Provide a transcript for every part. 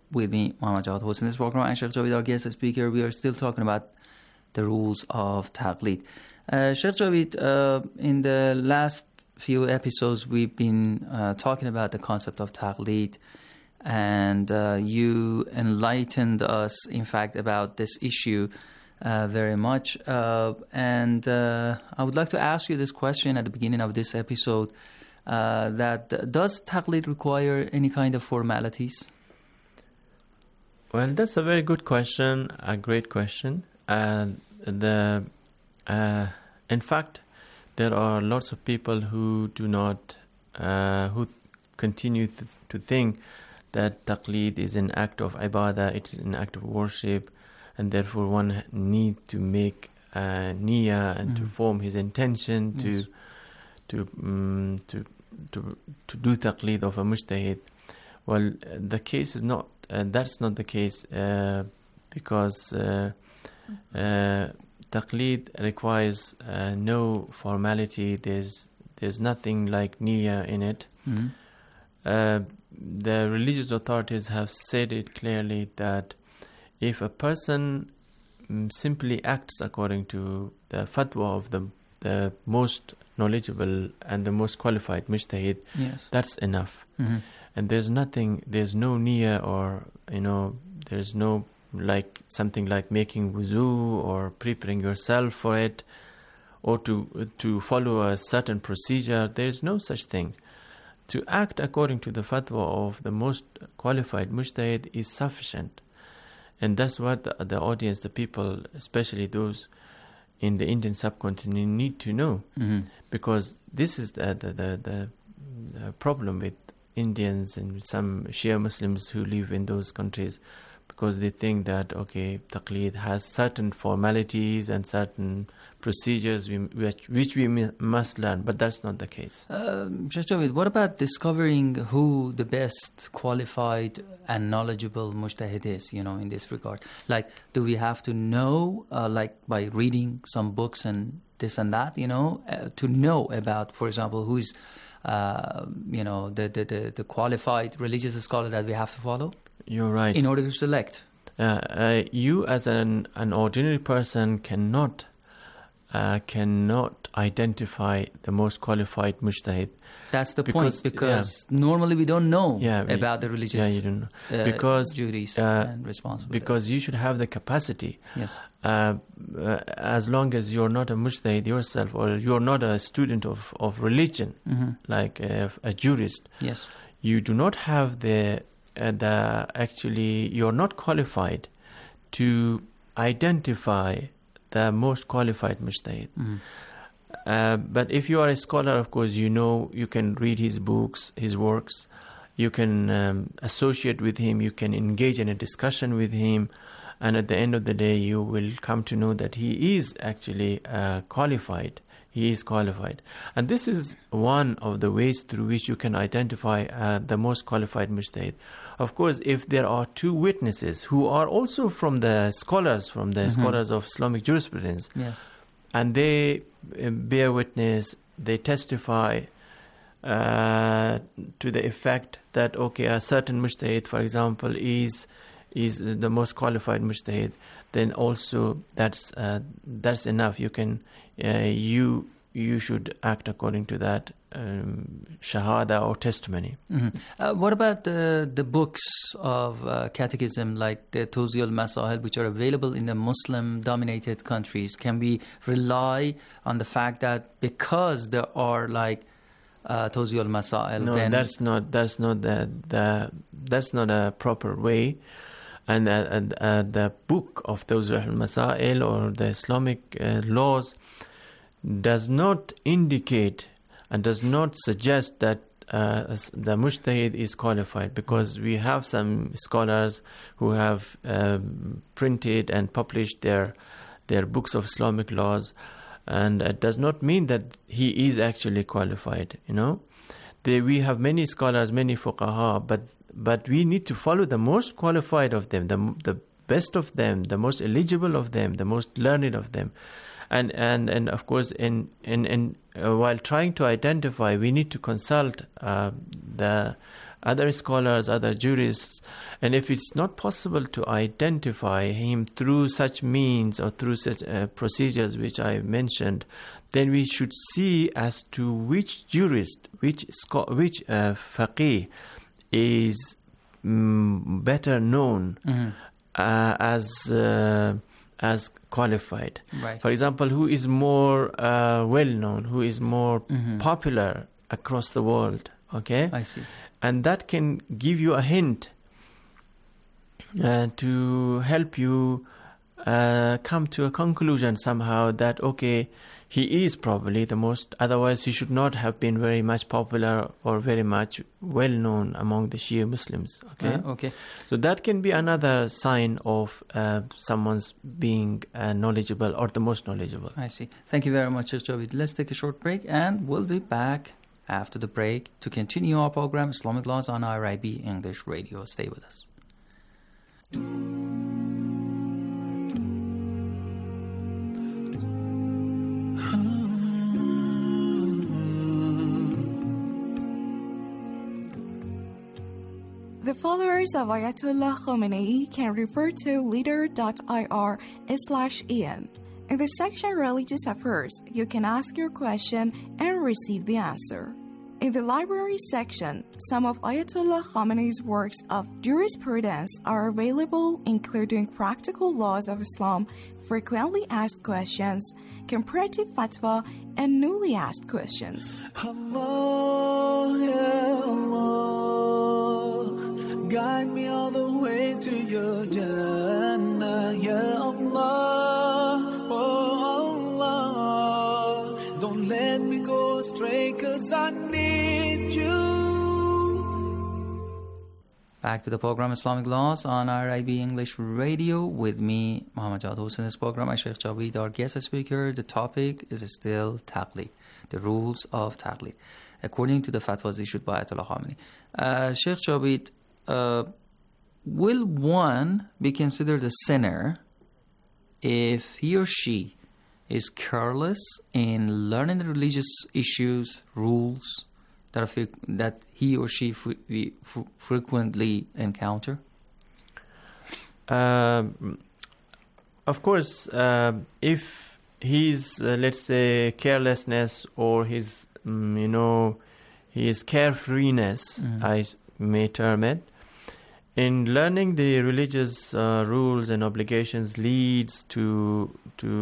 with me, Muhammad Jawad, hosting this program, and Sheikh Javid, our guest speaker. We are still talking about the rules of Taqleed. Sheikh Javid, in the last few episodes, we've been talking about the concept of Taqleed, and you enlightened us, in fact, about this issue very much. And I would like to ask you this question at the beginning of this episode, that does Taqleed require any kind of formalities? Well, that's a very good question, a great question. In fact, there are lots of people who do not, who continue to think that Taqleed is an act of ibadah, it's an act of worship, and therefore one need to make niyyah and to form his intention to do Taqleed of a mujtahid. Well, the case is not, that's not the case, because Taqleed requires no formality. There's nothing like niyyah in it. The religious authorities have said it clearly that if a person simply acts according to the fatwa of the most knowledgeable and the most qualified mujtahid, that's enough. And there's no niyyah, or there's no like something like making wuzu or preparing yourself for it, or to follow a certain procedure. There's no such thing. To act according to the fatwa of the most qualified mujtahid is sufficient. And that's what the audience, the people, especially those in the Indian subcontinent, need to know. Because this is the problem with Indians and some Shia Muslims who live in those countries, because they think that, okay, Taqleed has certain formalities and certain procedures which we must learn, but that's not the case. Sheikh Javid, what about discovering who the best qualified and knowledgeable mujtahid is, in this regard? Like, do we have to know, like by reading some books and this and that, to know about, for example, who's, the qualified religious scholar that we have to follow? You're right. In order to select. You as an ordinary person cannot identify the most qualified mujtahid. That's the point, because normally we don't know about the religious you don't know. duties and responsibilities. Because you should have the capacity. Yes. As long as you're not a mujtahid yourself, or you're not a student of religion, like a jurist, you do not have you're not qualified to identify the most qualified mujtahid. But if you are a scholar, of course, you can read his books, his works, you can associate with him, you can engage in a discussion with him, and at the end of the day, you will come to know that he is actually qualified. He is qualified. And this is one of the ways through which you can identify the most qualified mujtahid. Of course, if there are two witnesses who are also from the scholars of Islamic jurisprudence, and they bear witness, they testify to the effect that, okay, a certain mujtahid, for example, is the most qualified mujtahid, then also that's enough. You can you should act according to that shahada or testimony. What about the books of catechism, like the Tawzi' al-Masail, which are available in the Muslim-dominated countries? Can we rely on the fact that because there are like Tawzi' al-Masail? No, then that's not a proper way. And the book of Tawzi' al-Masail or the Islamic laws does not indicate and does not suggest that the mujtahid is qualified, because we have some scholars who have printed and published their books of Islamic laws, and it does not mean that he is actually qualified. We have many scholars, many fuqaha, but we need to follow the most qualified of them, the best of them, the most eligible of them, the most learned of them. And of course, while trying to identify, we need to consult the other scholars, other jurists. And if it's not possible to identify him through such means or through such procedures which I mentioned, then we should see as to which jurist, which faqih is better known as qualified. Right. For example, who is more well-known, who is more popular across the world, okay? I see. And that can give you a hint to help you come to a conclusion somehow that, okay, he is probably the most, otherwise he should not have been very much popular or very much well-known among the Shia Muslims, okay? Okay. So that can be another sign of someone's being knowledgeable or the most knowledgeable. I see. Thank you very much, Sheikh Javid. Let's take a short break and we'll be back after the break to continue our program, Islamic Laws on IRIB English Radio. Stay with us. The followers of Ayatollah Khomeini can refer to leader.ir/en. In the section Religious Affairs, you can ask your question and receive the answer. In the library section, some of Ayatollah Khomeini's works of jurisprudence are available, including Practical Laws of Islam, Frequently Asked Questions, Comparative Fatwa, and Newly Asked Questions. Allah, ya Allah, guide me all the way to your Jannah, ya Allah, oh Allah, don't let me go astray, 'cause I need you. Back to the program Islamic Laws on IRIB English Radio with me, Muhammad Jawad Hussain. In this program, Sheikh Javid, our guest speaker. The topic is still Taqlid, the rules of Taqlid, according to the fatwas issued by Ayatollah Khomeini. Sheikh Javid, will one be considered a sinner if he or she is careless in learning the religious issues, rules that he or she frequently encounter? Of course, if his, let's say, carelessness or his, his carefreeness, I may term it, in learning the religious rules and obligations leads to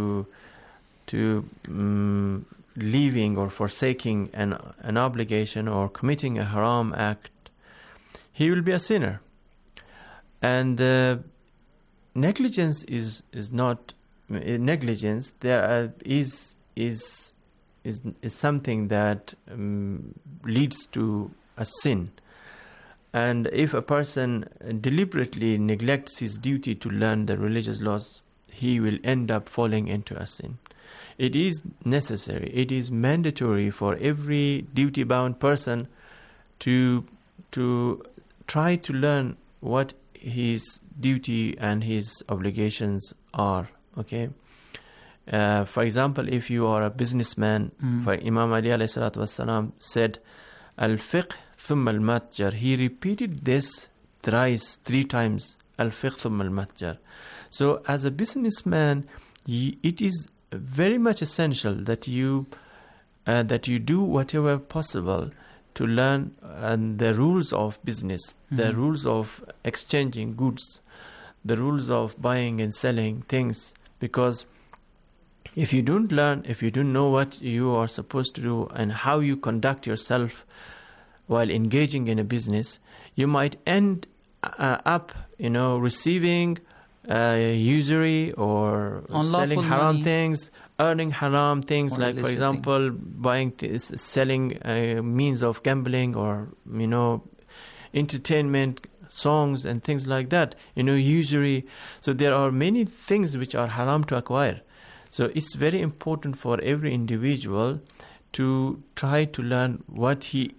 leaving or forsaking an obligation or committing a haram act, he will be a sinner. And negligence is not negligence. There is something that leads to a sin. And if a person deliberately neglects his duty to learn the religious laws, he will end up falling into a sin. It is necessary, it is mandatory for every duty-bound person to try to learn what his duty and his obligations are, okay? For example, if you are a businessman, for Imam Ali alayhi salatu wassalam said, Al-fiqh thumma al-matjar. He repeated this three times, Al-fiqh thumma al-matjar. So as a businessman, it is very much essential that you do whatever possible to learn the rules of business, the rules of exchanging goods, the rules of buying and selling things. Because if you don't learn, if you don't know what you are supposed to do and how you conduct yourself while engaging in a business, you might end up, receiving usury or unlawful selling haram money, things, earning haram things, or like, for example, selling means of gambling or, entertainment, songs and things like that, usury. So there are many things which are haram to acquire. So it's very important for every individual to try to learn what he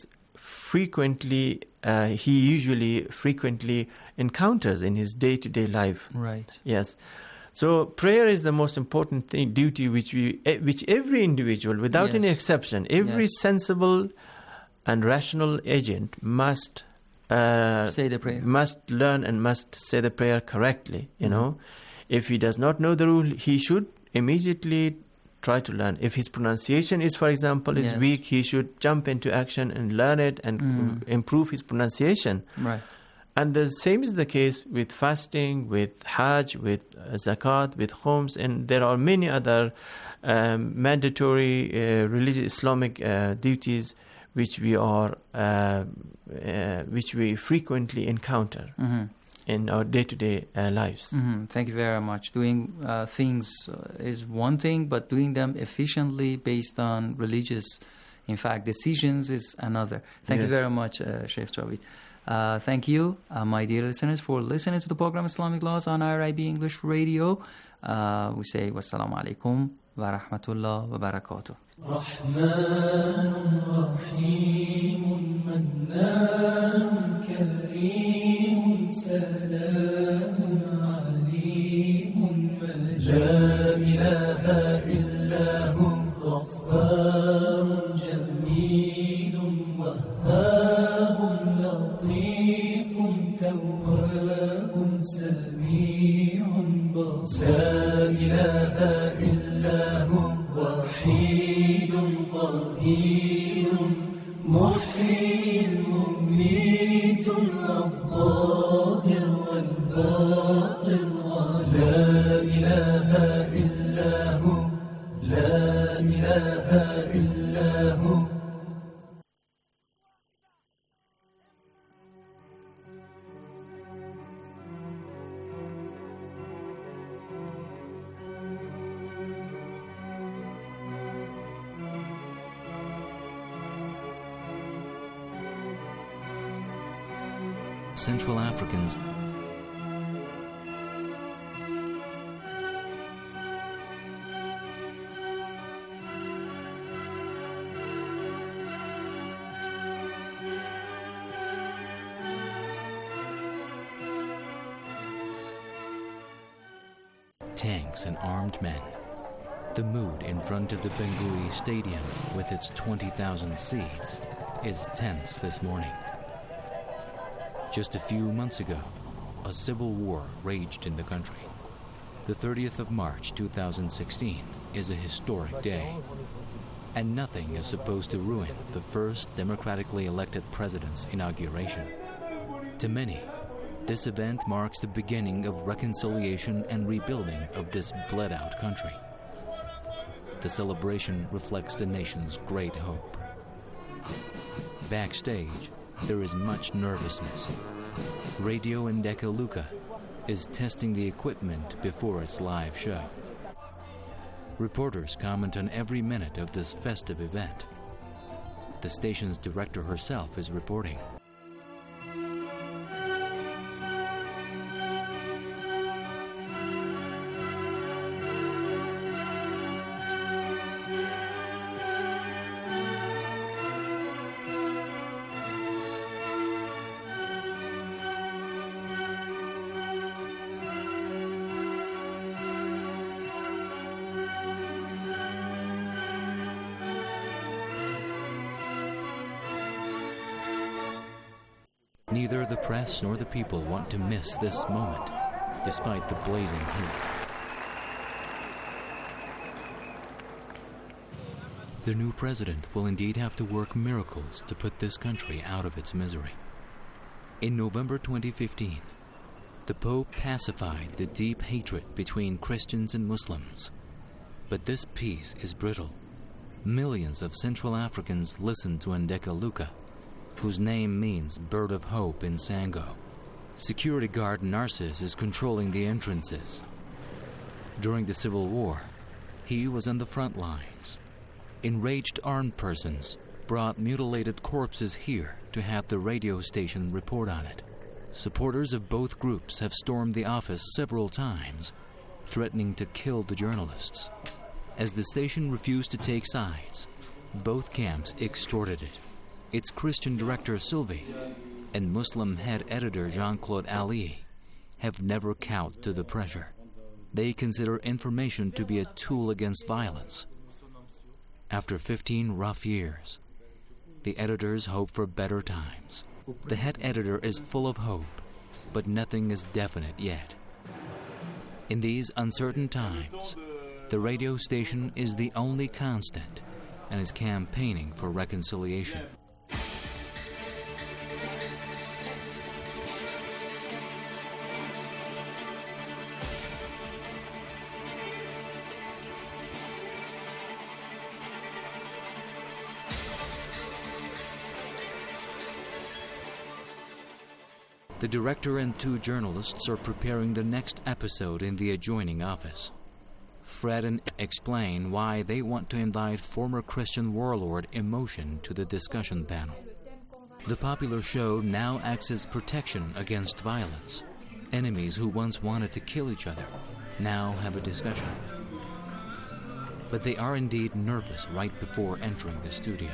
usually frequently encounters in his day-to-day life. Right. Yes. So prayer is the most important duty which every individual, without any exception, every sensible and rational agent must say the prayer. Must learn and must say the prayer correctly. You know, if he does not know the rule, he should immediately try to learn. If his pronunciation is, for example, is weak, he should jump into action and learn it and improve his pronunciation. Right. And the same is the case with fasting, with Hajj, with Zakat, with Khums, and there are many other mandatory religious Islamic duties which we frequently encounter in our day-to-day lives. Thank you very much. Doing things is one thing, but doing them efficiently based on religious, in fact, decisions is another. Thank you very much, Sheikh Javed. Thank you, my dear listeners, for listening to the program Islamic Laws on IRIB English Radio. We say wassalamu alaikum wa rahmatullah wa barakatuh. رحمن رحيم منان كريم سلام عليم لا إله إلا هو غفار جميل وهاب لطيف تواب سميع بصير لا إله إلا هو وحيد قدير محيي مميت الظاهر والباطن لا إله إلا هو لا إله إلا هو. Central Africans tanks and armed men. The mood in front of the Bangui Stadium with its 20,000 seats is tense this morning. Just a few months ago, a civil war raged in the country. The 30th of March 2016 is a historic day, and nothing is supposed to ruin the first democratically elected president's inauguration. To many, this event marks the beginning of reconciliation and rebuilding of this bled-out country. The celebration reflects the nation's great hope. Backstage, there is much nervousness. Radio Ndeka Luka is testing the equipment before its live show. Reporters comment on every minute of this festive event. The station's director herself is reporting. Neither the press nor the people want to miss this moment, despite the blazing heat. The new president will indeed have to work miracles to put this country out of its misery. In November 2015, the Pope pacified the deep hatred between Christians and Muslims. But this peace is brittle. Millions of Central Africans listen to Ndeka Luka, whose name means bird of hope in Sango. Security guard Narcissus is controlling the entrances. During the Civil War, he was on the front lines. Enraged armed persons brought mutilated corpses here to have the radio station report on it. Supporters of both groups have stormed the office several times, threatening to kill the journalists. As the station refused to take sides, both camps extorted it. Its Christian director Sylvie and Muslim head editor Jean-Claude Ali have never cowed to the pressure. They consider information to be a tool against violence. After 15 rough years, The editors hope for better times. The head editor is full of hope, but nothing is definite yet. In these uncertain times, the radio station is the only constant and is campaigning for reconciliation. The director and 2 journalists are preparing the next episode in the adjoining office. Fred and explain why they want to invite former Christian warlord Emotion to the discussion panel. The popular show now acts as protection against violence. Enemies who once wanted to kill each other now have a discussion. But they are indeed nervous right before entering the studio.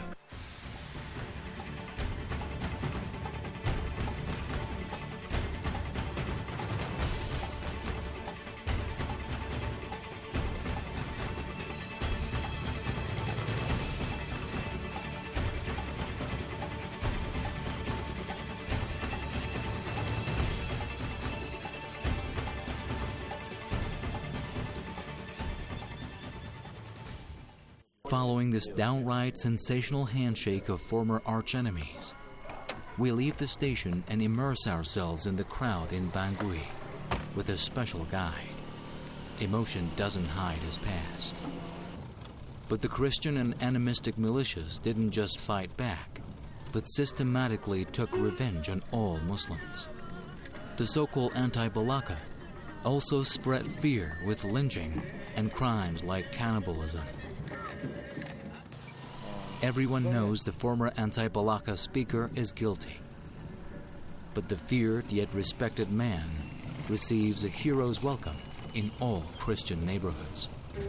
Following this downright sensational handshake of former archenemies, we leave the station and immerse ourselves in the crowd in Bangui with a special guide. Emotion doesn't hide his past. But the Christian and animistic militias didn't just fight back, but systematically took revenge on all Muslims. The so-called anti-Balaka also spread fear with lynching and crimes like cannibalism. Everyone knows the former anti-Balaka speaker is guilty. But the feared yet respected man receives a hero's welcome in all Christian neighborhoods.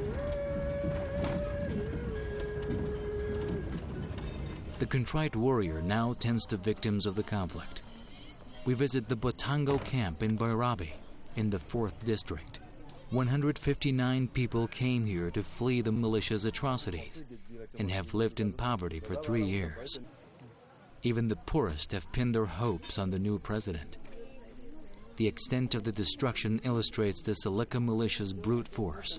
The contrite warrior now tends to victims of the conflict. We visit the Botango camp in Bairabi in the 4th district. 159 people came here to flee the militia's atrocities and have lived in poverty for 3 years. Even the poorest have pinned their hopes on the new president. The extent of the destruction illustrates the Seleka militia's brute force.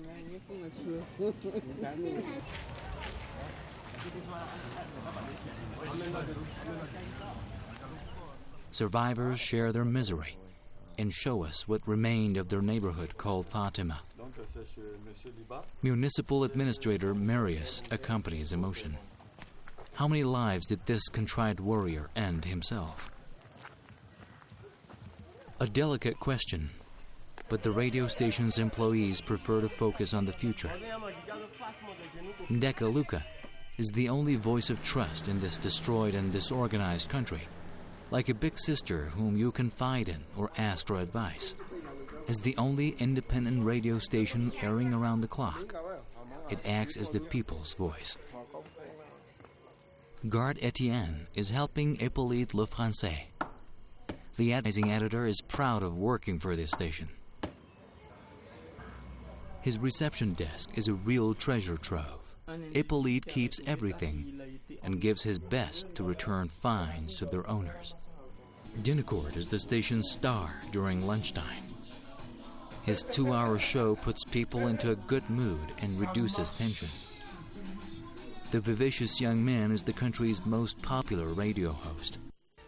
Survivors share their misery and show us what remained of their neighborhood called Fatima. Municipal Administrator Marius accompanies Emotion. How many lives did this contrite warrior end himself? A delicate question, but the radio station's employees prefer to focus on the future. Ndeka Luka is the only voice of trust in this destroyed and disorganized country, like a big sister whom you confide in or ask for advice. As the only independent radio station airing around the clock, it acts as the people's voice. Garde Etienne is helping Hippolyte Le Français. The advertising editor is proud of working for this station. His reception desk is a real treasure trove. Hippolyte keeps everything and gives his best to return finds to their owners. Dinacourt is the station's star during lunchtime. His 2-hour show puts people into a good mood and reduces tension. The vivacious young man is the country's most popular radio host.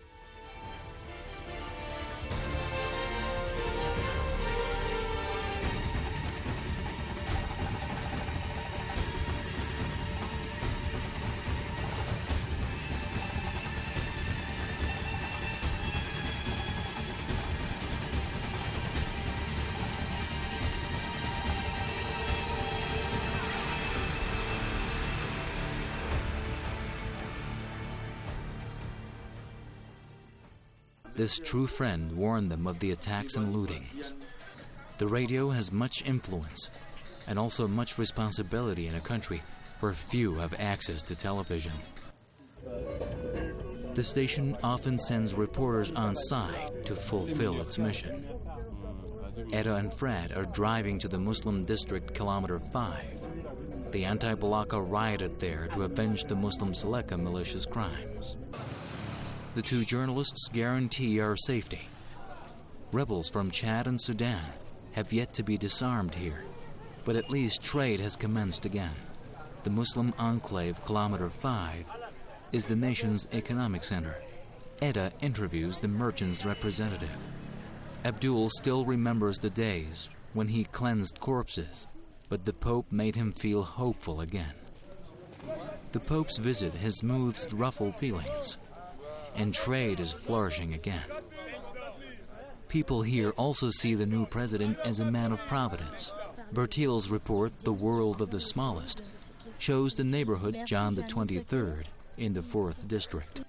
This true friend warned them of the attacks and lootings. The radio has much influence and also much responsibility in a country where few have access to television. The station often sends reporters on site to fulfill its mission. Etta and Fred are driving to the Muslim district Kilometer 5. the anti-Balaka rioted there to avenge the Muslim Seleka militia's crimes. The two journalists guarantee our safety. Rebels from Chad and Sudan have yet to be disarmed here, but at least trade has commenced again. The Muslim enclave Kilometer 5 is the nation's economic center. Edda interviews the merchant's representative. Abdul still remembers the days when he cleansed corpses, but the Pope made him feel hopeful again. The Pope's visit has smoothed ruffled feelings, and trade is flourishing again. People here also see the new president as a man of providence. Bertil's report, The World of the Smallest, shows the neighborhood John the 23rd in the 4th District.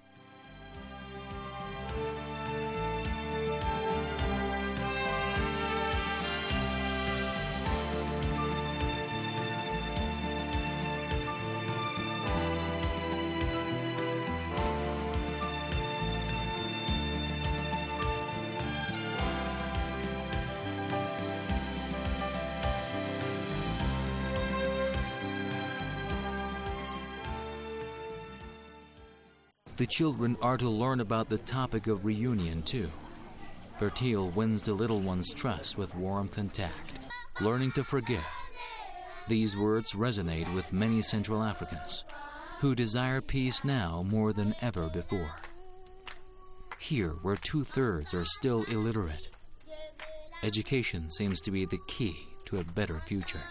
The children are to learn about the topic of reunion, too. Bertil wins the little one's trust with warmth and tact, learning to forgive. These words resonate with many Central Africans, who desire peace now more than ever before. Here, where 2/3 are still illiterate, education seems to be the key to a better future.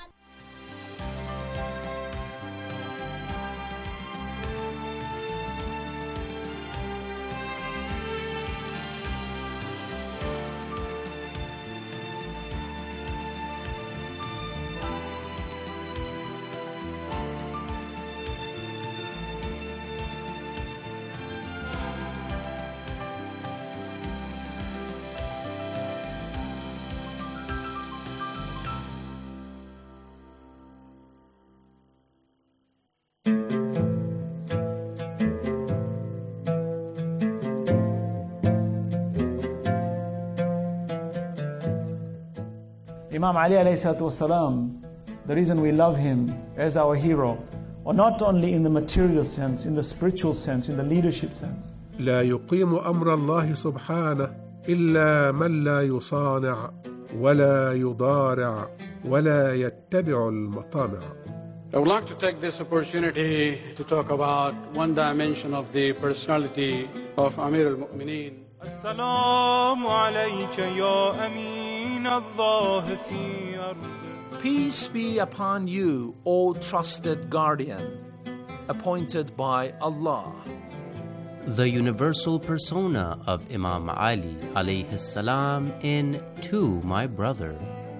Imam Ali alayhi salatu wasalam, the reason we love him as our hero, or not only in the material sense, in the spiritual sense, in the leadership sense. لا يقيم أمر الله سبحانه إلا من لا يصانع ولا يضارع ولا يتبع المطامع. I would like to take this opportunity to talk about one dimension of the personality of Amir al-Mu'mineen. السلام عليك يا أمين الله في أرض. Peace be upon you, O trusted guardian, appointed by Allah. The universal persona of Imam Ali alayhi salam in To My Brother.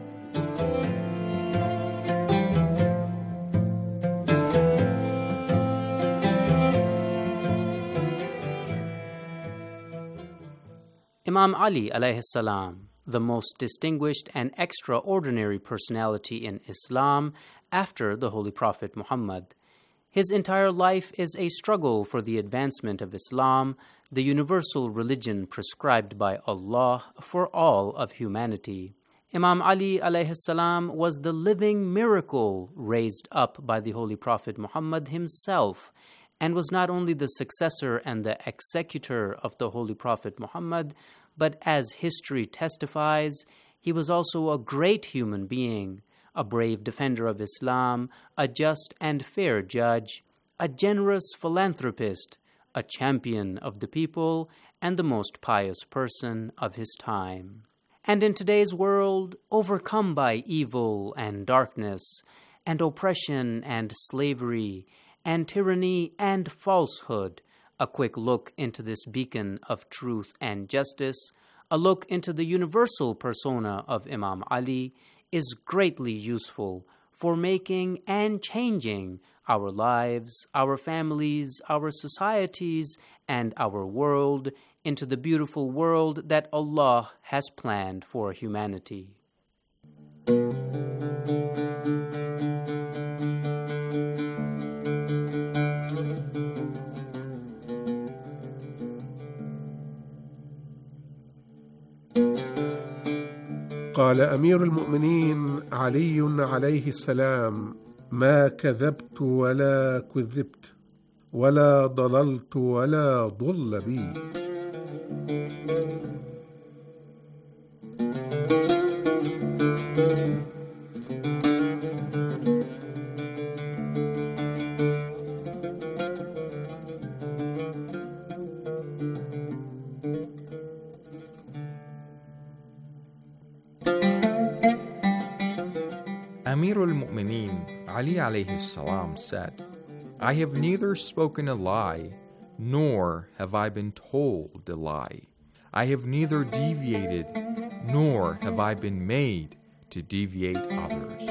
Imam Ali alayhi salam, the most distinguished and extraordinary personality in Islam after the Holy Prophet Muhammad. His entire life is a struggle for the advancement of Islam, the universal religion prescribed by Allah for all of humanity. Imam Ali alayhi salam was the living miracle raised up by the Holy Prophet Muhammad himself, and was not only the successor and the executor of the Holy Prophet Muhammad, but as history testifies, he was also a great human being, a brave defender of Islam, a just and fair judge, a generous philanthropist, a champion of the people, and the most pious person of his time. And in today's world, overcome by evil and darkness, and oppression and slavery, and tyranny and falsehood, a quick look into this beacon of truth and justice, a look into the universal persona of Imam Ali, is greatly useful for making and changing our lives, our families, our societies, and our world into the beautiful world that Allah has planned for humanity. قال أمير المؤمنين علي عليه السلام: ما كذبت ولا كذبت ولا ضللت ولا ضل بي. Amir al-Mu'mineen, Ali alayhi salam, said, I have neither spoken a lie, nor have I been told a lie. I have neither deviated, nor have I been made to deviate others.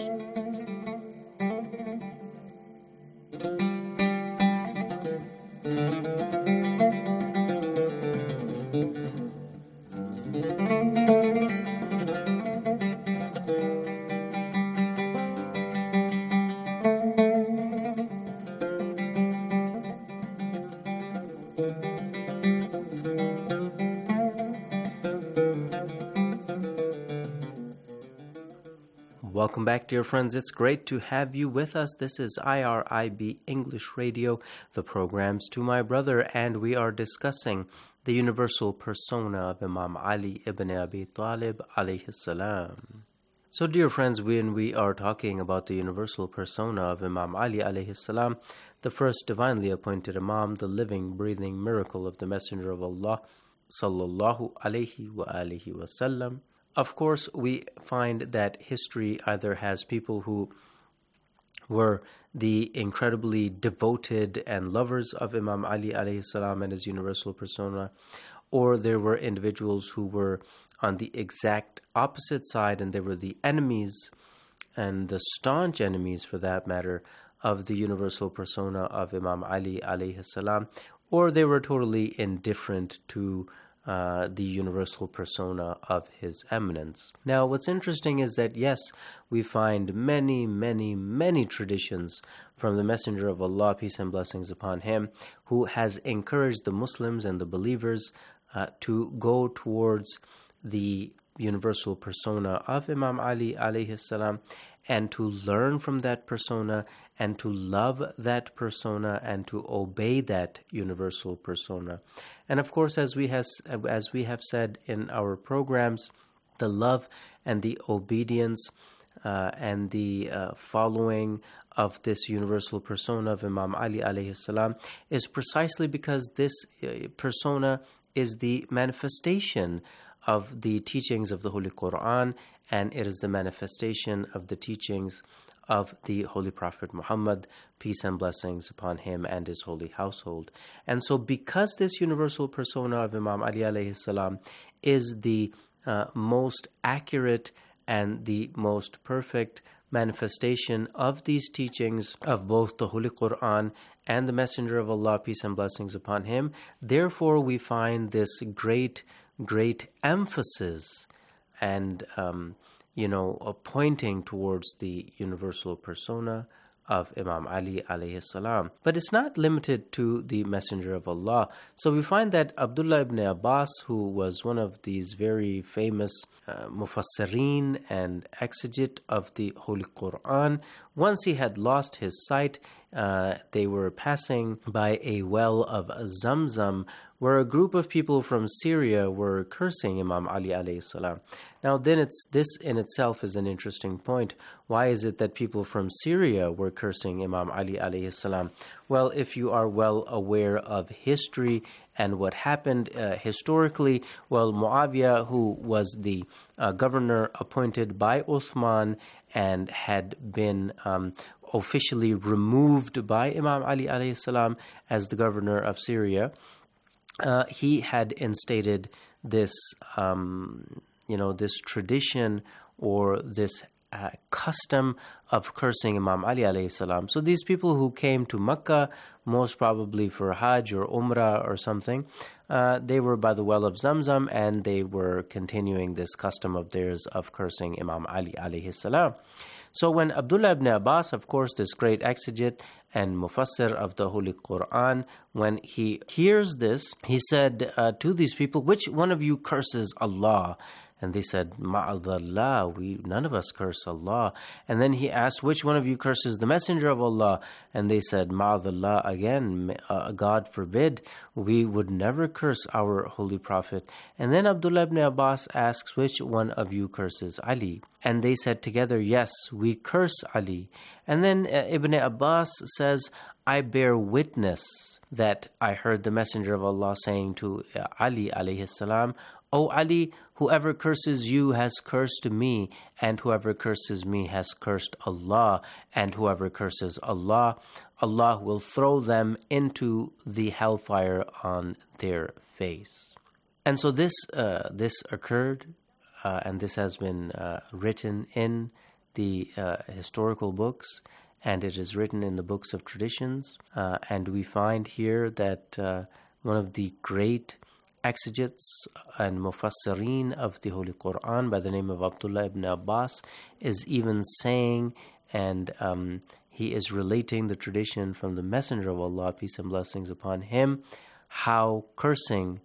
Welcome back, dear friends. It's great to have you with us. This is IRIB English Radio, the program's To My Brother, and we are discussing the universal persona of Imam Ali ibn Abi Talib alayhi salam. So, dear friends, when we are talking about the universal persona of Imam Ali alayhi salam, the first divinely appointed Imam, the living, breathing miracle of the Messenger of Allah, sallallahu alayhi wa alihi wa sallam. Of course, we find that history either has people who were the incredibly devoted and lovers of Imam Ali alayhi salam and his universal persona, or there were individuals who were on the exact opposite side, and they were the enemies, and the staunch enemies for that matter, of the universal persona of Imam Ali alayhi salam, or they were totally indifferent to the universal persona of His Eminence. Now, what's interesting is that, yes, we find many, many, many traditions from the Messenger of Allah, peace and blessings upon him, who has encouraged the Muslims and the believers to go towards the universal persona of Imam Ali alayhi salam, and to learn from that persona, and to love that persona, and to obey that universal persona. And of course, as we have said in our programs, the love and the obedience and the following of this universal persona of Imam Ali alayhi salam is precisely because this persona is the manifestation of the teachings of the Holy Quran, and it is the manifestation of the teachings of the Holy Prophet Muhammad, peace and blessings upon him and his holy household. And so because this universal persona of Imam Ali alayhi salam is the most accurate and the most perfect manifestation of these teachings of both the Holy Quran and the Messenger of Allah, peace and blessings upon him, therefore we find this great emphasis and pointing towards the universal persona of Imam Ali alayhi salam. But it's not limited to the Messenger of Allah. So we find that Abdullah ibn Abbas, who was one of these very famous mufassirin and exegete of the Holy Quran, once he had lost his sight, they were passing by a well of Zamzam, where a group of people from Syria were cursing Imam Ali alayhi salam. Now then, this in itself is an interesting point. Why is it that people from Syria were cursing Imam Ali alayhi salam? Well, if you are well aware of history and what happened historically, well, Muawiyah, who was the governor appointed by Uthman and had been officially removed by Imam Ali alayhi salam as the governor of Syria, he had instated this, this tradition or this custom of cursing Imam Ali alayhi salam. So these people who came to Mecca, most probably for Hajj or Umrah or something, they were by the well of Zamzam, and they were continuing this custom of theirs of cursing Imam Ali alayhi salam. So when Abdullah ibn Abbas, of course, this great exegete and mufassir of the Holy Quran, when he hears this, he said to these people, "Which one of you curses Allah?" And they said, Ma'adallah, none of us curse Allah. And then he asked, which one of you curses the Messenger of Allah? And they said, Ma'adallah, again, God forbid, we would never curse our Holy Prophet. And then Abdullah ibn Abbas asks, which one of you curses Ali? And they said together, yes, we curse Ali. And then Ibn Abbas says, I bear witness that I heard the Messenger of Allah saying to Ali alayhi salam, O Ali, whoever curses you has cursed me, and whoever curses me has cursed Allah, and whoever curses Allah, Allah will throw them into the hellfire on their face. And so this occurred, and this has been written in the historical books, and it is written in the books of traditions. And we find here that one of the great exegetes and mufassirin of the Holy Quran by the name of Abdullah ibn Abbas is even saying, and he is relating the tradition from the Messenger of Allah, peace and blessings upon him, how cursing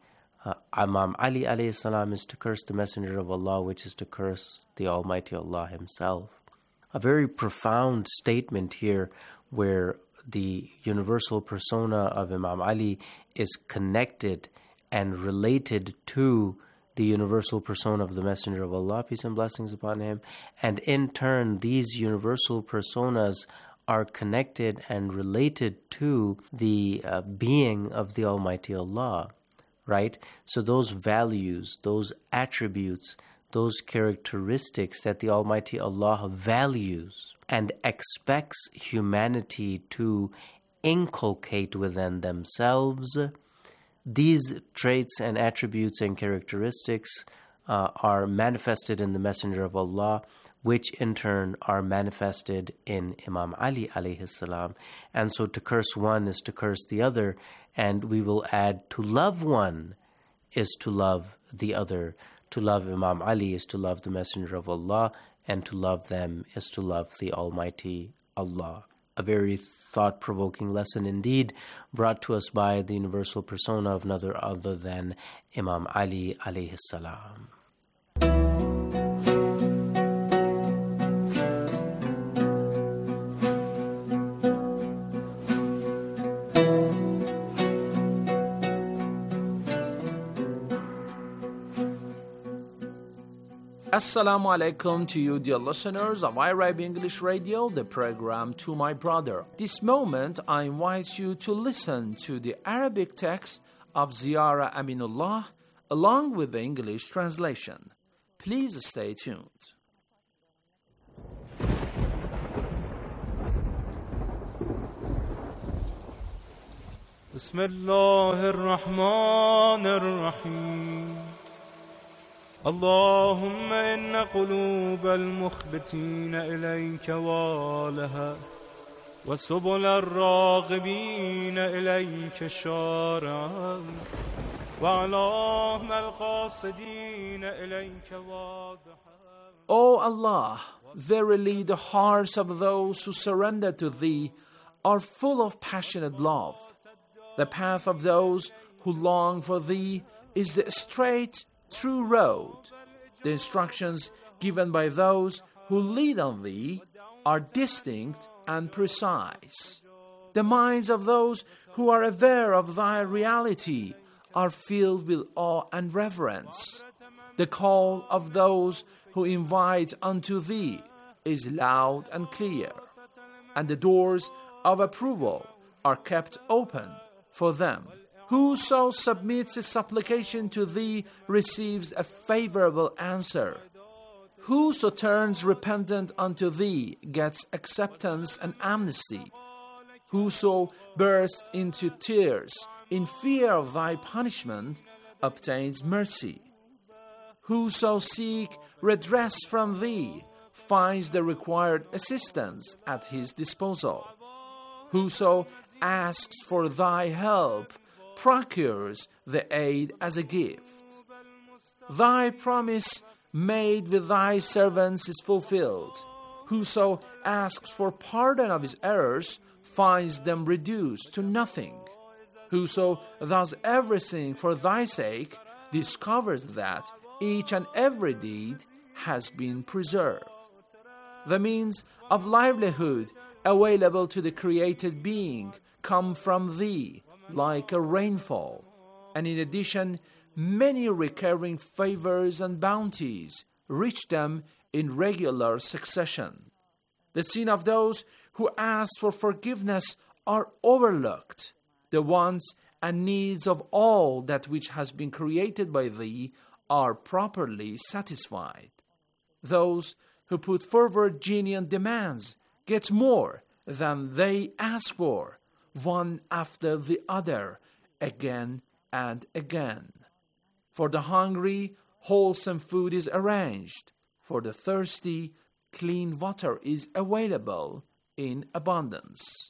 Imam Ali alayhi salam is to curse the Messenger of Allah, which is to curse the Almighty Allah Himself. A very profound statement here where the universal persona of Imam Ali is connected and related to the universal persona of the Messenger of Allah, peace and blessings upon him. And in turn, these universal personas are connected and related to the being of the Almighty Allah, right? So those values, those attributes, those characteristics that the Almighty Allah values and expects humanity to inculcate within themselves, these traits and attributes and characteristics are manifested in the Messenger of Allah, which in turn are manifested in Imam Ali alayhi salam. And so to curse one is to curse the other, and we will add to love one is to love the other. To love Imam Ali is to love the Messenger of Allah, and to love them is to love the Almighty Allah. A very thought-provoking lesson indeed, brought to us by the universal persona of none other than Imam Ali alayhi salam. Assalamu alaikum to you, dear listeners of IRIB English Radio, the program To My Brother. This moment, I invite you to listen to the Arabic text of Ziyara Aminullah along with the English translation. Please stay tuned. Bismillah ar-Rahman ar-Rahim. اللهم إن قلوب المخبتين إليك والها وسبل الراغبين إليك شارعا وعلام القاصدين إليك واضحا. O Allah, verily the hearts of those who surrender to Thee are full of passionate love. The path of those who long for Thee is the straight, true road. The instructions given by those who lead on Thee are distinct and precise. The minds of those who are aware of Thy reality are filled with awe and reverence. The call of those who invite unto Thee is loud and clear, and the doors of approval are kept open for them. Whoso submits a supplication to Thee receives a favorable answer. Whoso turns repentant unto Thee gets acceptance and amnesty. Whoso bursts into tears in fear of Thy punishment obtains mercy. Whoso seeks redress from Thee finds the required assistance at his disposal. Whoso asks for Thy help procures the aid as a gift. Thy promise made with Thy servants is fulfilled. Whoso asks for pardon of his errors finds them reduced to nothing. Whoso does everything for Thy sake discovers that each and every deed has been preserved. The means of livelihood available to the created being come from thee like a rainfall, and in addition, many recurring favors and bounties reach them in regular succession. The sin of those who ask for forgiveness are overlooked. The wants and needs of all that which has been created by thee are properly satisfied. Those who put forward genuine demands get more than they ask for, one after the other, again and again. For the hungry, wholesome food is arranged. For the thirsty, clean water is available in abundance.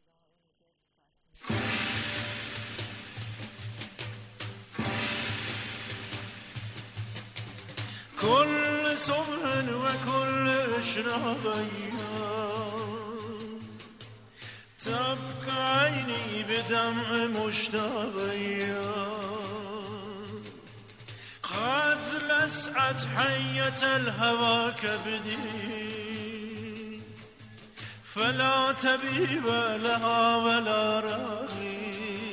كل صبح وكل إشراقية تبكى عيني بدمع مشتاقية قد لسعت حية الهوى كبدي فلا تبيب لها ولا راغي.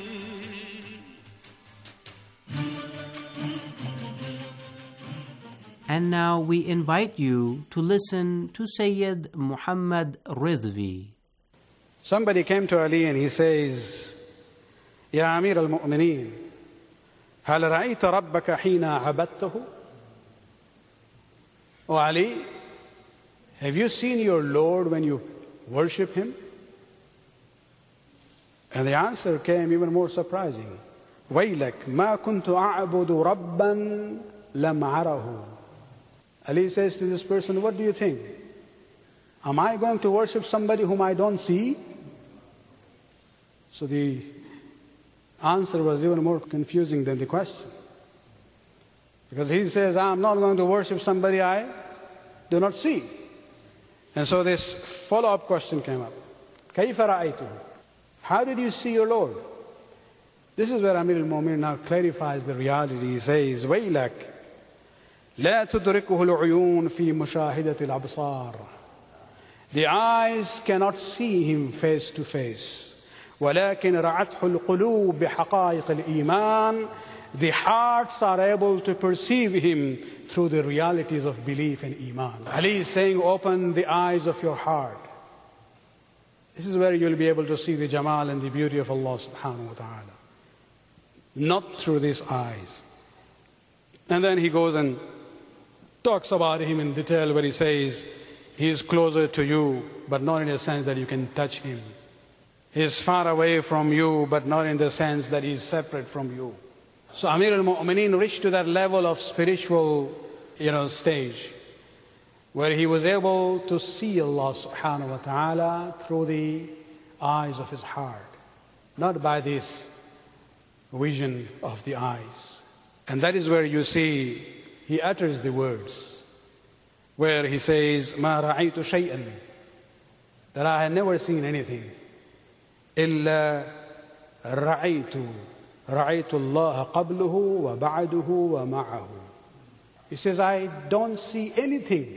And now we invite you to listen to Sayyid Muhammad Ridvi. Somebody came to Ali and he says, يا أمير المؤمنين هل رأيت ربك حين عبدته؟ Oh Ali, have you seen your Lord when you worship him? And the answer came even more surprising. ويلك ما كنت أعبد ربا لم أره. Ali says to this person, what do you think? Am I going to worship somebody whom I don't see? So the answer was even more confusing than the question. Because he says, I'm not going to worship somebody I do not see. And so this follow-up question came up. كيف رأيته? How did you see your Lord? This is where Amir al-Mu'minin now clarifies the reality. He says, ويلك لا تدركه العيون في مشاهدة الأبصار. The eyes cannot see him face to face. ولكن رعته القلوب بحقائق الإيمان. The hearts are able to perceive him through the realities of belief and iman. Ali is saying, open the eyes of your heart. This is where you'll be able to see the jamal and the beauty of Allah subhanahu wa ta'ala. Not through these eyes. And then he goes and talks about him in detail where he says, he is closer to you, but not in the sense that you can touch him. He is far away from you, but not in the sense that he is separate from you. So Amir al-Mu'mineen reached to that level of spiritual, stage, where he was able to see Allah subhanahu wa ta'ala through the eyes of his heart, not by this vision of the eyes. And that is where you see he utters the words, where he says, مَا رَأَيْتُ شَيْئًا, that I had never seen anything, إِلَّا رَأَيْتُ اللَّهَ قَبْلُهُ وَبَعْدُهُ وَمَعَهُ. He says, I don't see anything,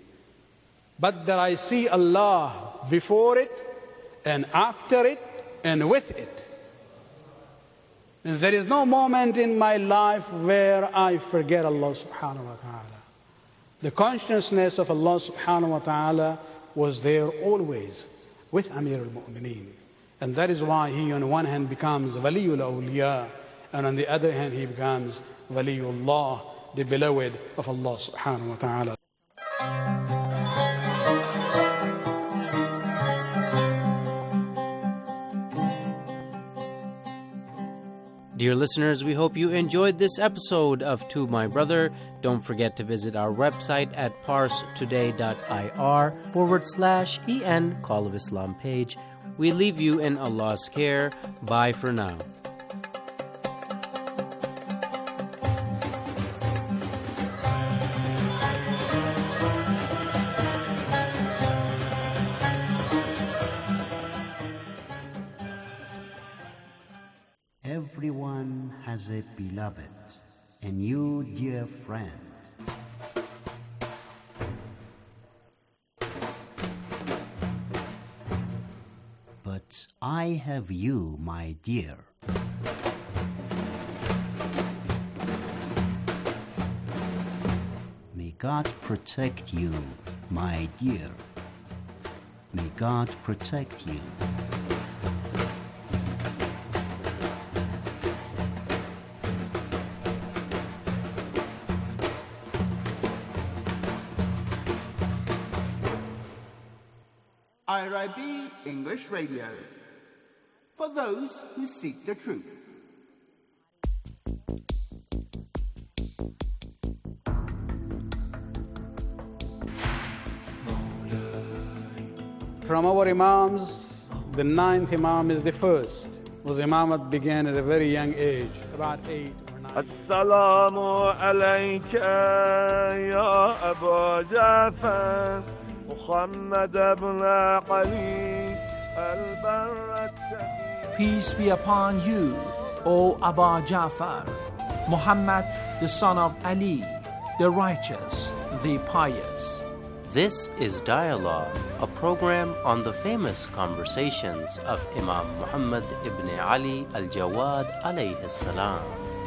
but that I see Allah before it, and after it, and with it. And there is no moment in my life where I forget Allah subhanahu wa ta'ala. The consciousness of Allah subhanahu wa ta'ala was there always with Amir al-Mu'mineen. And that is why he on one hand becomes Waliyul Awliya, and on the other hand he becomes Waliyullah, the beloved of Allah subhanahu wa ta'ala. Dear listeners, we hope you enjoyed this episode of To My Brother. Don't forget to visit our website at parstoday.ir/EN Call of Islam page. We leave you in Allah's care. Bye for now. Everyone has a beloved, and you, dear friend, but I have you, my dear. May God protect you, my dear. May God protect you. IRIB English Radio, for those who seek the truth. From our Imams, the 9th Imam is the first. Was Imam that began at a very young age, about 8 or 9. Assalamu alayka ya Abu Ja'far Muhammad ibn Ali al-Barrat. Peace be upon you, O Aba Ja'far, Muhammad the son of Ali, the righteous, the pious. This is Dialogue, a program on the famous conversations of Imam Muhammad ibn Ali al-Jawad alayhi salam.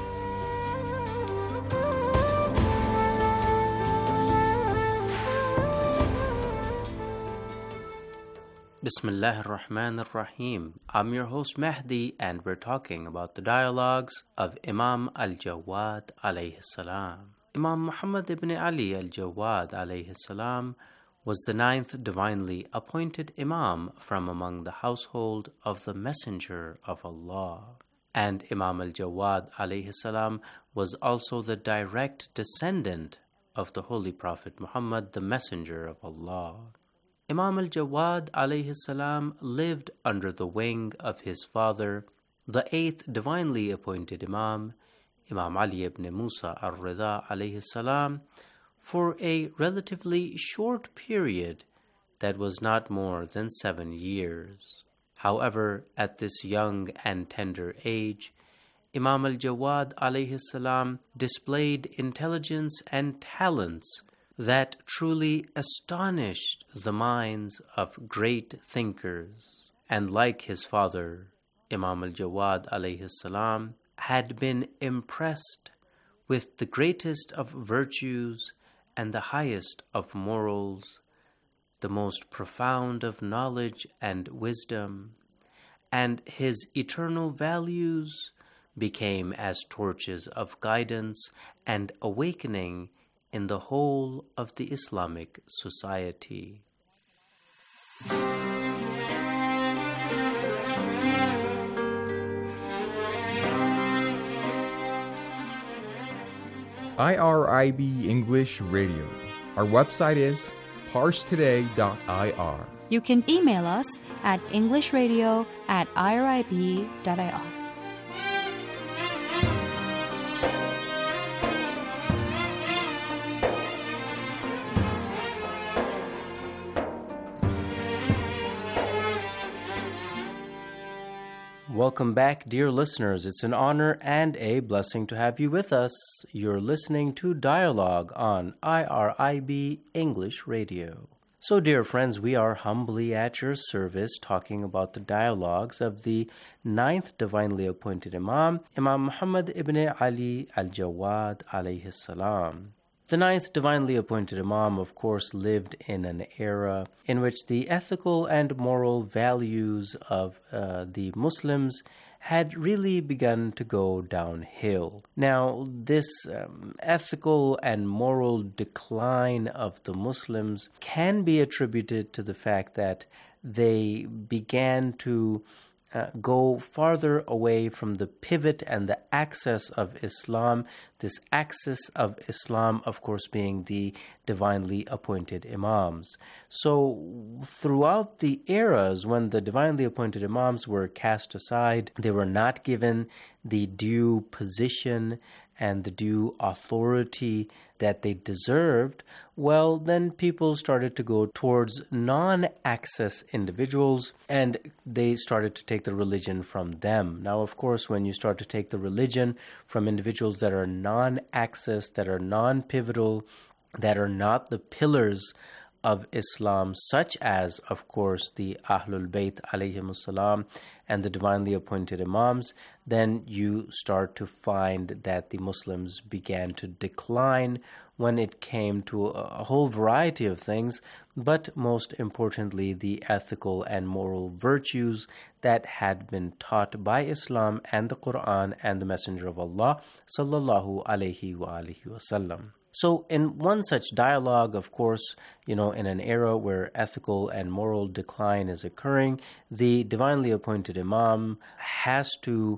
Bismillah ar-Rahman ar-Rahim. I'm your host Mahdi, and we're talking about the dialogues of Imam al-Jawad alayhi salam. Imam Muhammad ibn Ali al-Jawad alayhi salam was the 9th divinely appointed Imam from among the household of the Messenger of Allah. And Imam al-Jawad alayhi salam was also the direct descendant of the Holy Prophet Muhammad, the Messenger of Allah. Imam al-Jawad alayhi salam lived under the wing of his father, the 8th divinely appointed Imam, Imam Ali ibn Musa al-Rida alayhi salam, for a relatively short period that was not more than 7 years. However, at this young and tender age, Imam al-Jawad alayhi salam displayed intelligence and talents that truly astonished the minds of great thinkers, and like his father, Imam al-Jawad alayhi salam had been impressed with the greatest of virtues and the highest of morals, the most profound of knowledge and wisdom, and his eternal values became as torches of guidance and awakening in the whole of the Islamic society. IRIB English Radio. Our website is parstoday.ir. You can email us at englishradio@irib.ir. Welcome back, dear listeners. It's an honor and a blessing to have you with us. You're listening to Dialogue on IRIB English Radio. So, dear friends, we are humbly at your service talking about the dialogues of the 9th divinely appointed Imam, Imam Muhammad ibn Ali al-Jawad alayhi salam. The 9th divinely appointed Imam, of course, lived in an era in which the ethical and moral values of the Muslims had really begun to go downhill. Now, this ethical and moral decline of the Muslims can be attributed to the fact that they began to go farther away from the pivot and the axis of Islam, this axis of Islam, of course, being the divinely appointed Imams. So throughout the eras when the divinely appointed Imams were cast aside, they were not given the due position and the due authority that they deserved, well, then people started to go towards non-access individuals, and they started to take the religion from them. Now, of course, when you start to take the religion from individuals that are non-access, that are non-pivotal, that are not the pillars of Islam, such as, of course, the Ahlul Bayt alayhimus salam and the divinely appointed Imams, then you start to find that the Muslims began to decline when it came to a whole variety of things, but most importantly, the ethical and moral virtues that had been taught by Islam and the Quran and the Messenger of Allah, sallallahu alayhi wa alihi wasallam. So in one such dialogue, of course, in an era where ethical and moral decline is occurring, the divinely appointed Imam has to,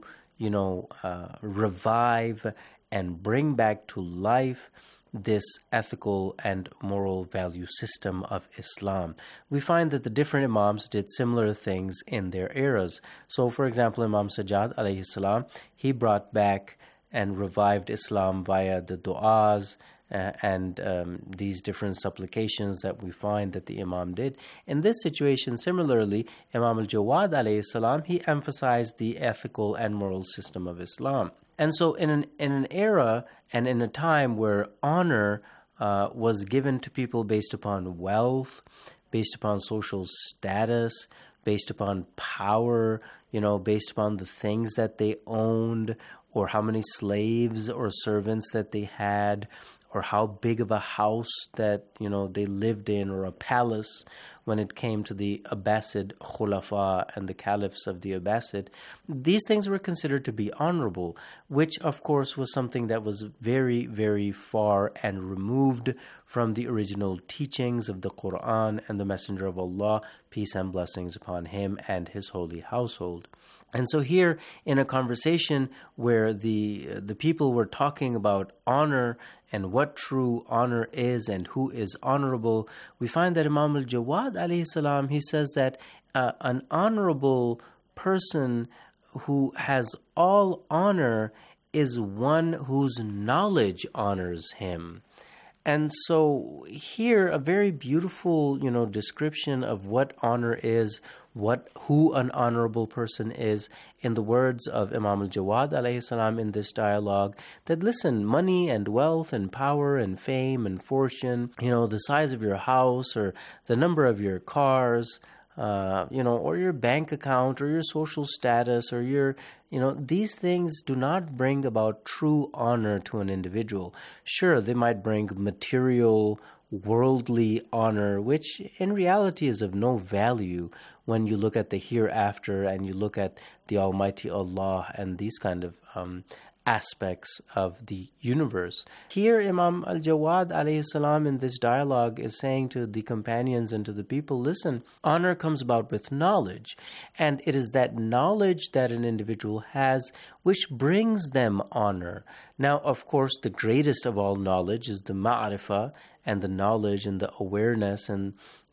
revive and bring back to life this ethical and moral value system of Islam. We find that the different Imams did similar things in their eras. So, for example, Imam Sajjad alayhi salam, he brought back and revived Islam via the du'as, and these different supplications that we find that the Imam did. In this situation, similarly, Imam al-Jawad alayhi salam, he emphasized the ethical and moral system of Islam. And so in an era and in a time where honor was given to people based upon wealth, based upon social status, based upon power, based upon the things that they owned, or how many slaves or servants that they had, or how big of a house that, they lived in, or a palace, when it came to the Abbasid Khulafa and the caliphs of the Abbasid, these things were considered to be honorable, which of course was something that was very, very far and removed from the original teachings of the Quran and the Messenger of Allah, peace and blessings upon him and his holy household. And so here, in a conversation where the people were talking about honor and what true honor is and who is honorable, we find that Imam al-Jawad alayhi salam, he says that an honorable person who has all honor is one whose knowledge honors him. And so here, a very beautiful, description of what honor is, who an honorable person is, in the words of Imam al-Jawad alayhi salam in this dialogue, that listen, money and wealth and power and fame and fortune, the size of your house or the number of your cars, or your bank account or your social status or your, these things do not bring about true honor to an individual. Sure, they might bring material, worldly honor, which in reality is of no value when you look at the hereafter and you look at the Almighty Allah and these kind of aspects of the universe. Here, Imam al-Jawad alayhi salam in this dialogue is saying to the companions and to the people, listen, honor comes about with knowledge, and it is that knowledge that an individual has which brings them honor. Now, of course, the greatest of all knowledge is the ma'rifah, and the knowledge and the awareness and,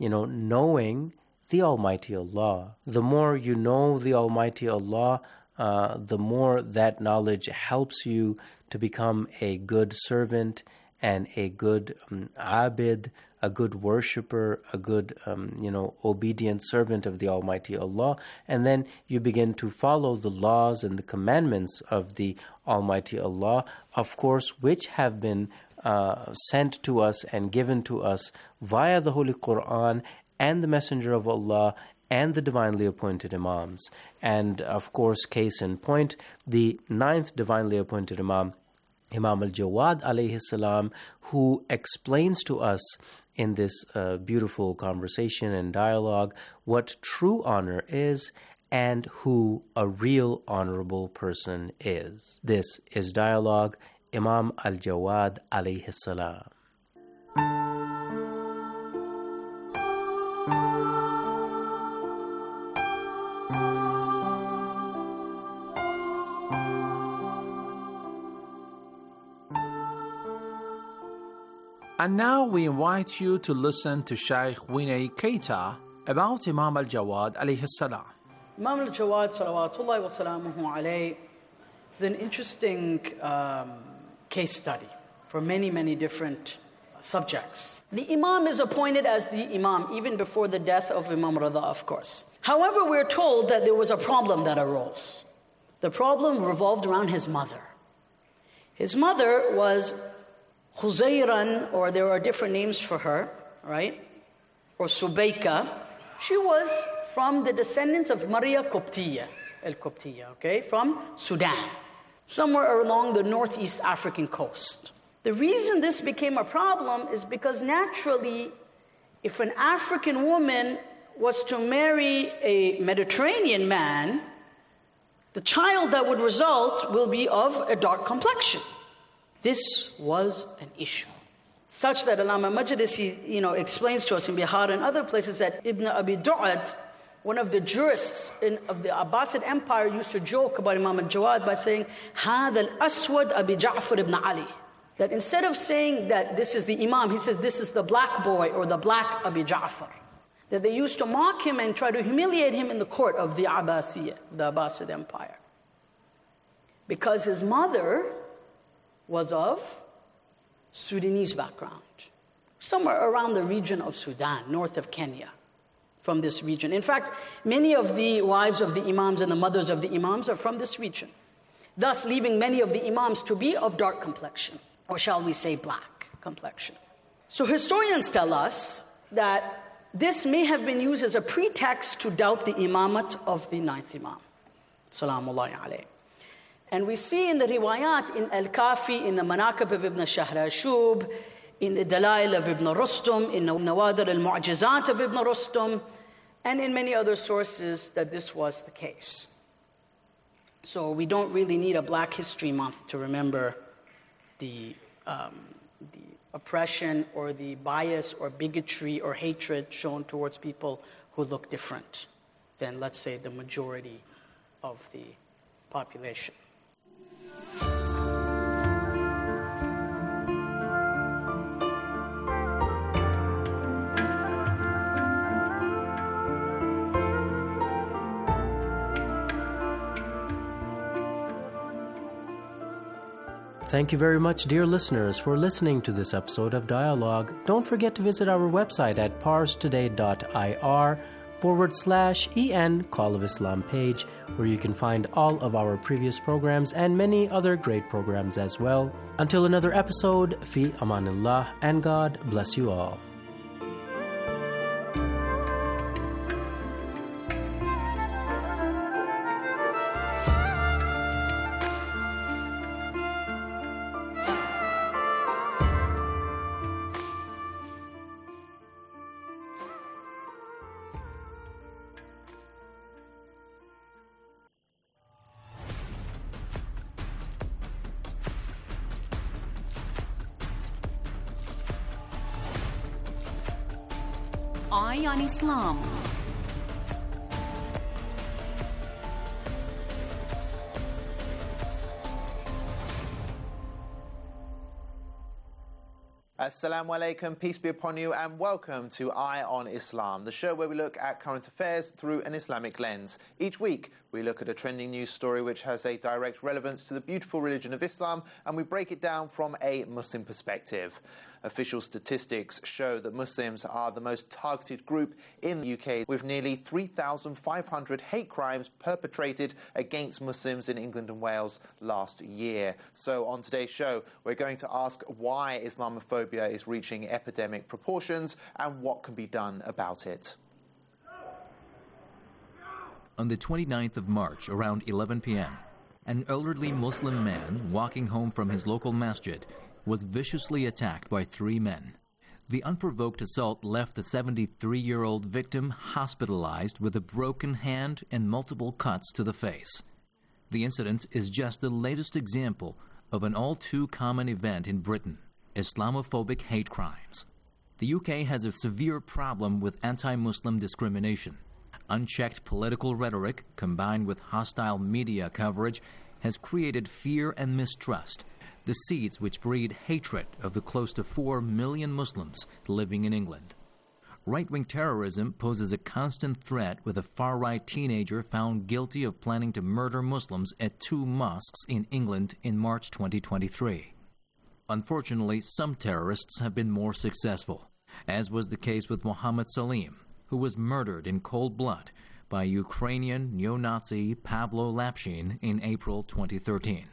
knowing the Almighty Allah. The more you know the Almighty Allah, the more that knowledge helps you to become a good servant and a good abid, a good worshipper, a good, obedient servant of the Almighty Allah. And then you begin to follow the laws and the commandments of the Almighty Allah, of course, which have been sent to us and given to us via the Holy Quran and the Messenger of Allah and the divinely appointed Imams. And of course, case in point, the 9th divinely appointed Imam, Imam al-Jawad alayhi salam, who explains to us in this beautiful conversation and dialogue what true honor is and who a real honorable person is. This is Dialogue, Imam al-Jawad alayhi salam. And now we invite you to listen to Shaykh Vinay Keita about Imam al-Jawad alayhi salam. Imam al-Jawad salawatullahi wa salamuhu alayhi is an interesting case study for many, many different subjects. The Imam is appointed as the Imam even before the death of Imam Rida, of course. However, we're told that there was a problem that arose. The problem revolved around his mother. His mother was Khuzayran, or there are different names for her, right? or Subayka, she was from the descendants of Maria Qibtiyya, al-Qibtiyya, okay, from Sudan, somewhere along the northeast African coast. The reason this became a problem is because naturally, if an African woman was to marry a Mediterranean man, the child that would result will be of a dark complexion. This was an issue, such that Allama Majlisi, explains to us in Bihar and other places that Ibn Abi Du'ad, one of the jurists of the Abbasid Empire, used to joke about Imam al-Jawad by saying, هَذَا الْأَسْوَدْ أَبِي جَعْفَرِ ibn Ali. That instead of saying that this is the Imam, he says this is the black boy or the black Abi Ja'far. That they used to mock him and try to humiliate him in the court of the Abbasiyya, the Abbasid Empire. Because his mother was of Sudanese background, somewhere around the region of Sudan, north of Kenya, from this region. In fact, many of the wives of the Imams and the mothers of the Imams are from this region, thus leaving many of the Imams to be of dark complexion, or shall we say black complexion. So historians tell us that this may have been used as a pretext to doubt the imamat of the ninth Imam, salamullahi alayhi. And we see in the riwayat, in Al-Kafi, in the Manaqib of Ibn Shahrashub, in the Dalail of Ibn Rustum, in the Nawadir al-Mu'jizat of Ibn Rustum, and in many other sources that this was the case. So we don't really need a Black History Month to remember the oppression or the bias or bigotry or hatred shown towards people who look different than, let's say, the majority of the population. Thank you very much, dear listeners, for listening to this episode of Dialogue. Don't forget to visit our website at parstoday.ir/EN Call of Islam page, where you can find all of our previous programs and many other great programs as well. Until another episode, fi amanillah, and God bless you all. Eye on Islam. Assalamu alaikum, peace be upon you, and welcome to Eye on Islam, the show where we look at current affairs through an Islamic lens. Each week, we look at a trending news story which has a direct relevance to the beautiful religion of Islam, and we break it down from a Muslim perspective. Official statistics show that Muslims are the most targeted group in the UK, with nearly 3,500 hate crimes perpetrated against Muslims in England and Wales last year. So on today's show, we're going to ask why Islamophobia is reaching epidemic proportions and what can be done about it. On the 29th of March, around 11 p.m., an elderly Muslim man walking home from his local masjid was viciously attacked by three men. The unprovoked assault left the 73-year-old victim hospitalized with a broken hand and multiple cuts to the face. The incident is just the latest example of an all-too-common event in Britain, Islamophobic hate crimes. The UK has a severe problem with anti-Muslim discrimination. Unchecked political rhetoric, combined with hostile media coverage, has created fear and mistrust, the seeds which breed hatred of the close to 4 million Muslims living in England. Right-wing terrorism poses a constant threat, with a far-right teenager found guilty of planning to murder Muslims at 2 mosques in England in March 2023. Unfortunately, some terrorists have been more successful, as was the case with Mohammed Salim, who was murdered in cold blood by Ukrainian neo-Nazi Pavlo Lapshin in April 2013.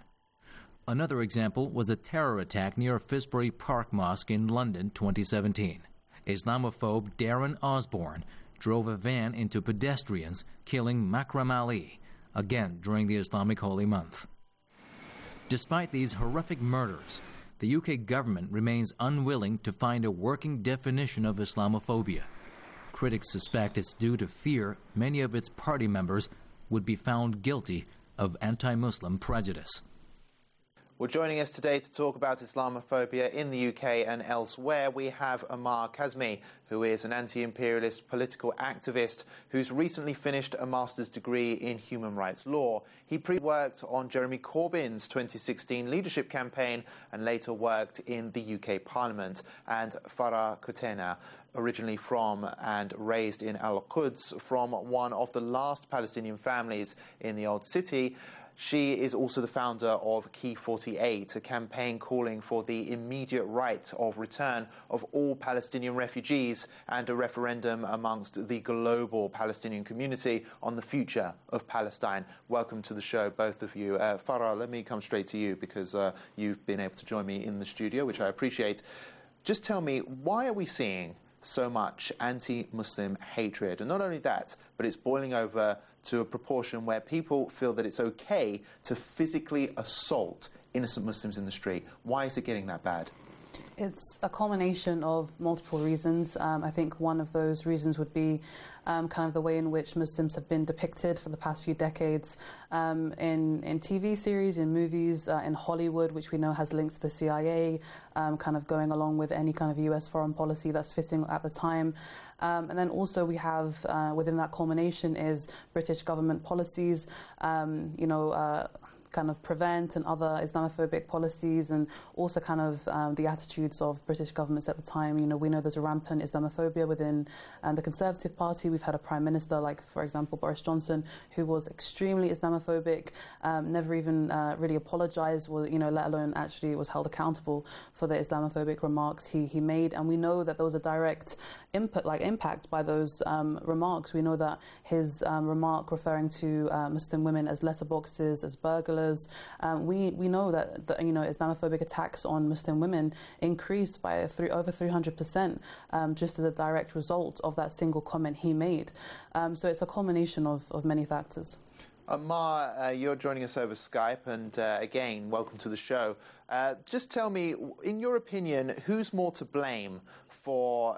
Another example was a terror attack near Finsbury Park Mosque in London 2017. Islamophobe Darren Osborne drove a van into pedestrians, killing Makram Ali, again during the Islamic holy month. Despite these horrific murders, the UK government remains unwilling to find a working definition of Islamophobia. Critics suspect it's due to fear many of its party members would be found guilty of anti-Muslim prejudice. Well, joining us today to talk about Islamophobia in the UK and elsewhere, we have Ammar Kazmi, who is an anti-imperialist political activist who's recently finished a master's degree in human rights law. He worked on Jeremy Corbyn's 2016 leadership campaign and later worked in the UK Parliament. And Farah Kutena, originally from and raised in Al-Quds, from one of the last Palestinian families in the Old City. She is also the founder of Key 48, a campaign calling for the immediate right of return of all Palestinian refugees and a referendum amongst the global Palestinian community on the future of Palestine. Welcome to the show, both of you. Farah, let me come straight to you because you've been able to join me in the studio, which I appreciate. Just tell me, why are we seeing so much anti-Muslim hatred? And not only that, but it's boiling over to a proportion where people feel that it's okay to physically assault innocent Muslims in the street. Why is it getting that bad? It's a culmination of multiple reasons. I think one of those reasons would be kind of the way in which Muslims have been depicted for the past few decades in TV series, in movies, in Hollywood, which we know has links to the CIA, kind of going along with any kind of US foreign policy that's fitting at the time. And then also we have, within that culmination is British government policies, kind of prevent and other Islamophobic policies, and also kind of the attitudes of British governments at the time. You know, we know there's a rampant Islamophobia within the Conservative Party. We've had a Prime Minister, like, for example, Boris Johnson, who was extremely Islamophobic, never even really apologised, let alone actually was held accountable for the Islamophobic remarks he made. And we know that there was a direct impact by those remarks. We know that his remark referring to Muslim women as letterboxes, as burglars, we know that Islamophobic attacks on Muslim women increased by over 300% just as a direct result of that single comment he made. So it's a culmination of many factors. Ammar, you're joining us over Skype, and again, welcome to the show. Just tell me, in your opinion, who's more to blame for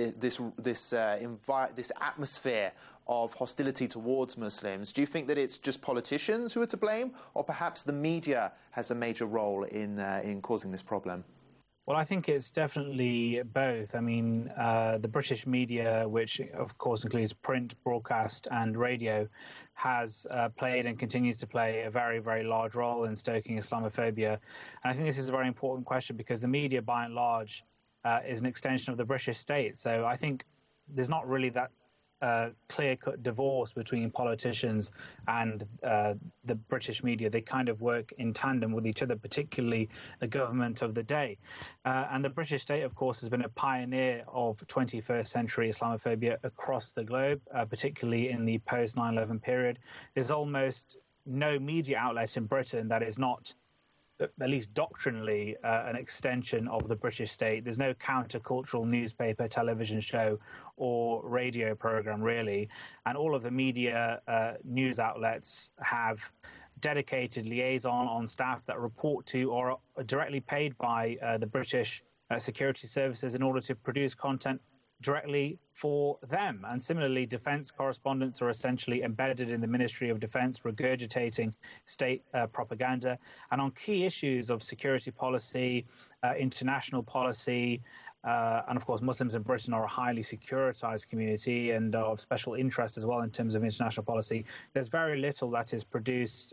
this atmosphere of hostility towards Muslims? Do you think that it's just politicians who are to blame, or perhaps the media has a major role in causing this problem? Well, I think it's definitely both. I mean, the British media, which of course includes print, broadcast and radio, has played and continues to play a very, very large role in stoking Islamophobia. And I think this is a very important question because the media, by and large, is an extension of the British state. So I think there's not really that clear-cut divorce between politicians and the British media. They kind of work in tandem with each other, particularly the government of the day. And the British state, of course, has been a pioneer of 21st century Islamophobia across the globe, particularly in the post-9/11 period. There's almost no media outlet in Britain that is not, at least doctrinally, an extension of the British state. There's no countercultural newspaper, television show or radio program, really. And all of the media news outlets have dedicated liaison on staff that report to or are directly paid by the British security services in order to produce content directly for them. And similarly, defence correspondents are essentially embedded in the Ministry of Defence, regurgitating state propaganda. And on key issues of security policy, international policy, and of course Muslims in Britain are a highly securitized community and of special interest as well in terms of international policy, there's very little that is produced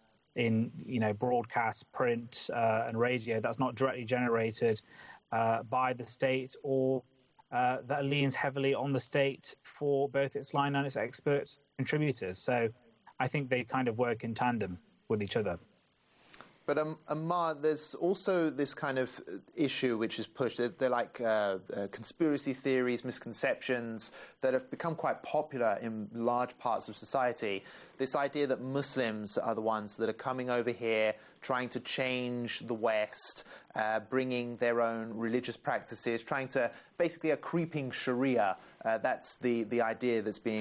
in broadcast, print and radio that's not directly generated by the state or that leans heavily on the state for both its line and its expert contributors. So I think they kind of work in tandem with each other. But Ammar, there's also this kind of issue which is pushed. They're like conspiracy theories, misconceptions that have become quite popular in large parts of society. This idea that Muslims are the ones that are coming over here, trying to change the West, bringing their own religious practices, trying to basically a creeping Sharia. That's the idea that's being